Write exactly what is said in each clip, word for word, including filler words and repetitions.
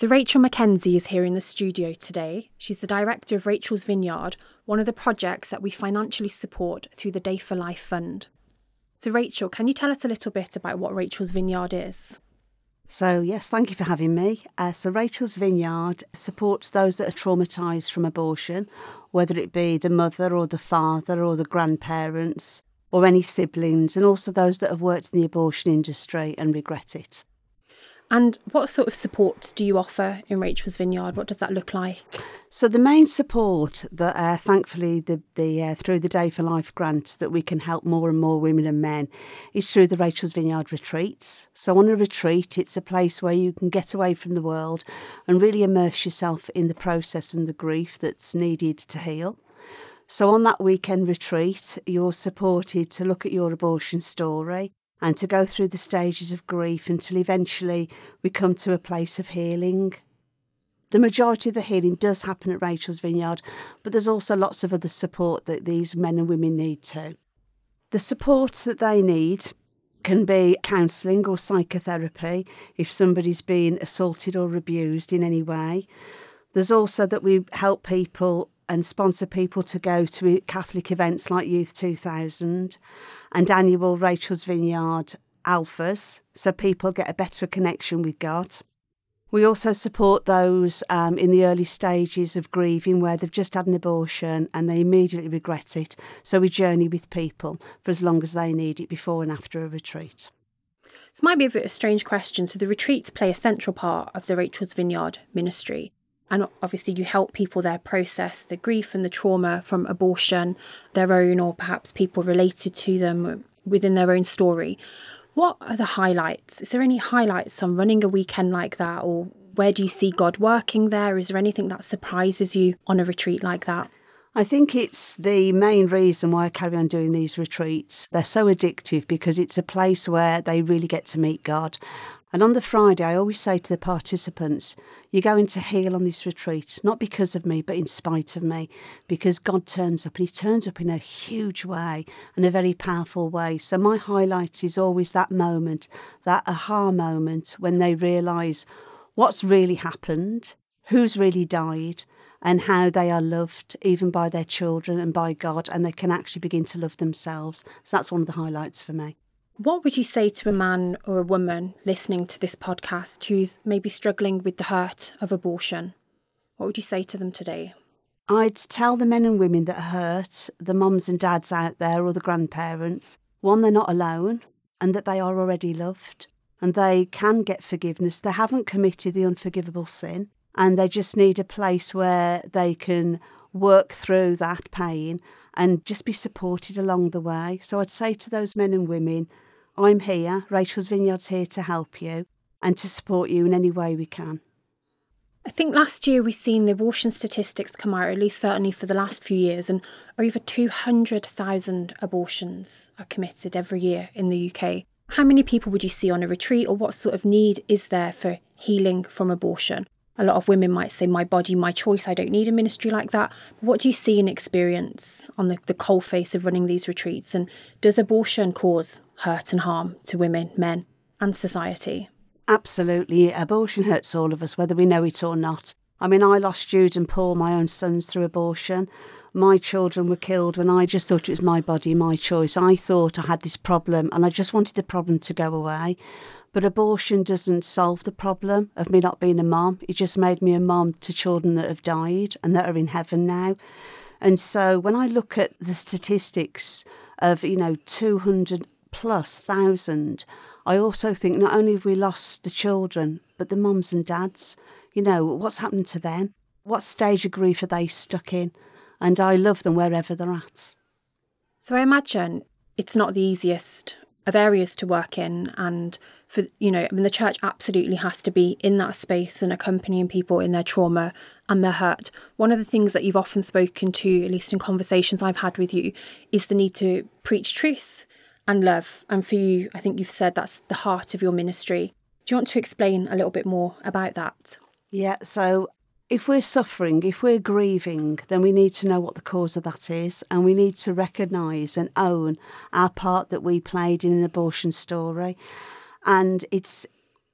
So Rachel Mackenzie is here in the studio today. She's the director of Rachel's Vineyard, one of the projects that we financially support through the Day for Life Fund. So Rachel, can you tell us a little bit about what Rachel's Vineyard is? So yes, thank you for having me. Uh, so Rachel's Vineyard supports those that are traumatised from abortion, whether it be the mother or the father or the grandparents or any siblings, and also those that have worked in the abortion industry and regret it. And what sort of support do you offer in Rachel's Vineyard? What does that look like? So the main support that uh, thankfully the, the uh, through the Day for Life grant that we can help more and more women and men is through the Rachel's Vineyard retreats. So on a retreat, it's a place where you can get away from the world and really immerse yourself in the process and the grief that's needed to heal. So on that weekend retreat, you're supported to look at your abortion story and to go through the stages of grief until eventually we come to a place of healing. The majority of the healing does happen at Rachel's Vineyard, but there's also lots of other support that these men and women need too. The support that they need can be counselling or psychotherapy if somebody's been assaulted or abused in any way. There's also that we help people and sponsor people to go to Catholic events like Youth two thousand and annual Rachel's Vineyard Alphas, so people get a better connection with God. We also support those um, in the early stages of grieving where they've just had an abortion and they immediately regret it, so we journey with people for as long as they need it before and after a retreat. This might be a bit of a strange question. So the retreats play a central part of the Rachel's Vineyard ministry. And obviously you help people there process the grief and the trauma from abortion, their own or perhaps people related to them within their own story. What are the highlights? Is there any highlights on running a weekend like that? Or where do you see God working there? Is there anything that surprises you on a retreat like that? I think it's the main reason why I carry on doing these retreats. They're so addictive because it's a place where they really get to meet God. And on the Friday, I always say to the participants, you're going to heal on this retreat, not because of me, but in spite of me, because God turns up, and he turns up in a huge way and a very powerful way. So my highlight is always that moment, that aha moment when they realise what's really happened, who's really died, and how they are loved even by their children and by God, and they can actually begin to love themselves. So that's one of the highlights for me. What would you say to a man or a woman listening to this podcast who's maybe struggling with the hurt of abortion? What would you say to them today? I'd tell the men and women that are hurt, the mums and dads out there or the grandparents, one, they're not alone and that they are already loved and they can get forgiveness. They haven't committed the unforgivable sin and they just need a place where they can work through that pain and just be supported along the way. So I'd say to those men and women, I'm here, Rachel's Vineyard's here to help you and to support you in any way we can. I think last year we've seen the abortion statistics come out, or at least certainly for the last few years, and over two hundred thousand abortions are committed every year in the U K. How many people would you see on a retreat, or what sort of need is there for healing from abortion? A lot of women might say, my body, my choice, I don't need a ministry like that. But what do you see and experience on the, the coalface of running these retreats? And does abortion cause hurt and harm to women, men and society? Absolutely. Abortion hurts all of us, whether we know it or not. I mean, I lost Jude and Paul, my own sons, through abortion. My children were killed when I just thought it was my body, my choice. I thought I had this problem and I just wanted the problem to go away. But abortion doesn't solve the problem of me not being a mom. It just made me a mom to children that have died and that are in heaven now. And so when I look at the statistics of, you know, two hundred plus thousand, I also think not only have we lost the children, but the mums and dads. You know, what's happened to them? What stage of grief are they stuck in? And I love them wherever they're at. So I imagine it's not the easiest of areas to work in, and for, you know, I mean, the church absolutely has to be in that space and accompanying people in their trauma and their hurt. One of the things that you've often spoken to, at least in conversations I've had with you, is the need to preach truth and love. And for you, I think you've said that's the heart of your ministry. Do you want to explain a little bit more about that? Yeah, so if we're suffering, if we're grieving, then we need to know what the cause of that is, and we need to recognise and own our part that we played in an abortion story. And it's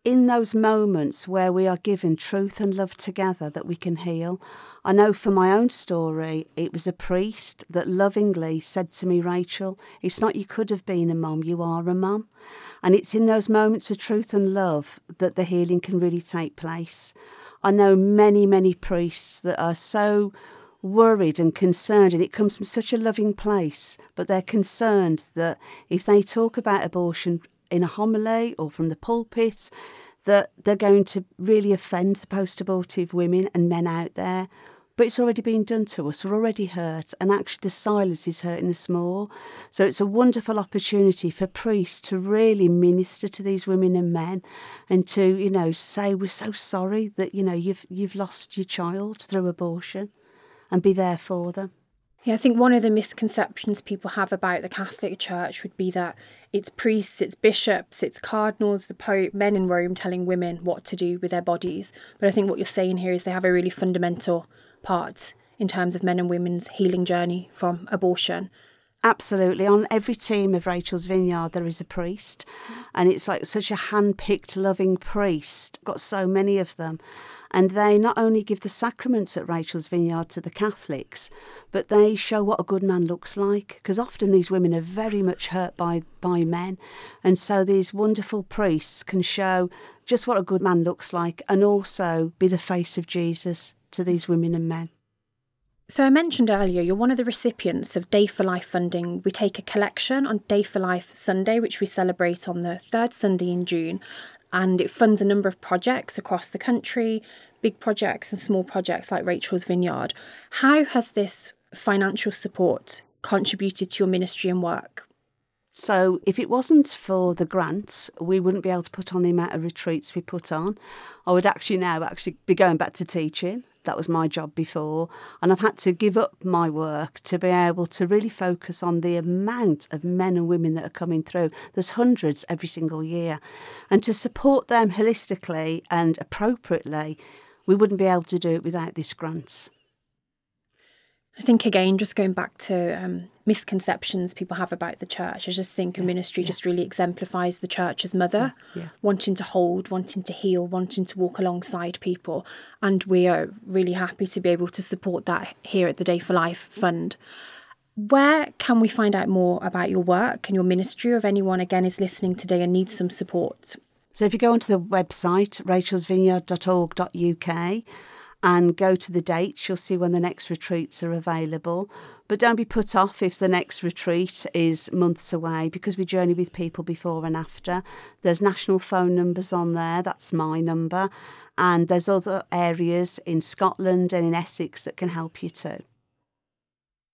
in those moments where we are given truth and love together that we can heal. I know for my own story, it was a priest that lovingly said to me, Rachel, it's not you could have been a mum, you are a mum. And it's in those moments of truth and love that the healing can really take place. I know many, many priests that are so worried and concerned, and it comes from such a loving place, but they're concerned that if they talk about abortion in a homily or from the pulpit, that they're going to really offend the post-abortive women and men out there. But it's already been done to us. We're already hurt, and actually the silence is hurting us more. So it's a wonderful opportunity for priests to really minister to these women and men, and to, you know, say we're so sorry that, you know, you've you've lost your child through abortion, and be there for them. Yeah, I think one of the misconceptions people have about the Catholic Church would be that it's priests, it's bishops, it's cardinals, the Pope, men in Rome telling women what to do with their bodies. But I think what you're saying here is they have a really fundamental part in terms of men and women's healing journey from abortion. Absolutely. On every team of Rachel's Vineyard, there is a priest, and it's like such a hand-picked, loving priest. Got so many of them. And they not only give the sacraments at Rachel's Vineyard to the Catholics, but they show what a good man looks like, because often these women are very much hurt by, by men. And so these wonderful priests can show just what a good man looks like, and also be the face of Jesus to these women and men. So I mentioned earlier, you're one of the recipients of Day for Life funding. We take a collection on Day for Life Sunday, which we celebrate on the third Sunday in June. And it funds a number of projects across the country, big projects and small projects like Rachel's Vineyard. How has this financial support contributed to your ministry and work? So if it wasn't for the grants, we wouldn't be able to put on the amount of retreats we put on. I would actually now actually be going back to teaching. That was my job before. And I've had to give up my work to be able to really focus on the amount of men and women that are coming through. There's hundreds every single year. And to support them holistically and appropriately, we wouldn't be able to do it without this grant. I think, again, just going back to um, misconceptions people have about the church, I just think your yeah, ministry yeah. just really exemplifies the church as mother, yeah, yeah. wanting to hold, wanting to heal, wanting to walk alongside people. And we are really happy to be able to support that here at the Day for Life Fund. Where can we find out more about your work and your ministry, or if anyone, again, is listening today and needs some support? So if you go onto the website, rachels vineyard dot org dot U K, and go to the dates, you'll see when the next retreats are available. But don't be put off if the next retreat is months away, because we journey with people before and after. There's national phone numbers on there, that's my number. And there's other areas in Scotland and in Essex that can help you too.